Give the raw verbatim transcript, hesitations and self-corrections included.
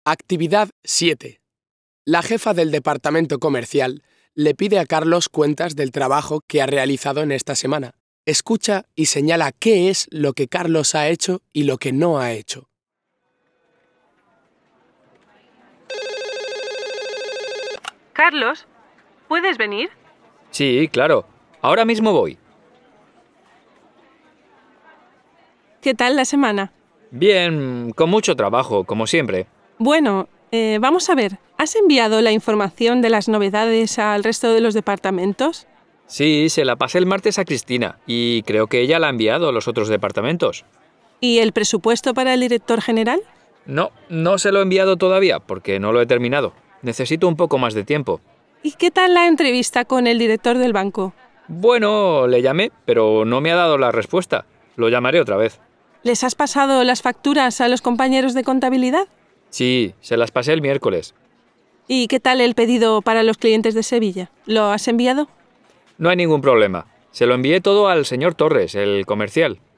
Actividad siete. La jefa del departamento comercial le pide a Carlos cuentas del trabajo que ha realizado en esta semana. Escucha y señala qué es lo que Carlos ha hecho y lo que no ha hecho. Carlos, ¿puedes venir? Sí, claro. Ahora mismo voy. ¿Qué tal la semana? Bien, con mucho trabajo, como siempre. Bueno, eh, vamos a ver. ¿Has enviado la información de las novedades al resto de los departamentos? Sí, se la pasé el martes a Cristina y creo que ella la ha enviado a los otros departamentos. ¿Y el presupuesto para el director general? No, no se lo he enviado todavía porque no lo he terminado. Necesito un poco más de tiempo. ¿Y qué tal la entrevista con el director del banco? Bueno, le llamé, pero no me ha dado la respuesta. Lo llamaré otra vez. ¿Les has pasado las facturas a los compañeros de contabilidad? Sí, se las pasé el miércoles. ¿Y qué tal el pedido para los clientes de Sevilla? ¿Lo has enviado? No hay ningún problema. Se lo envié todo al señor Torres, el comercial.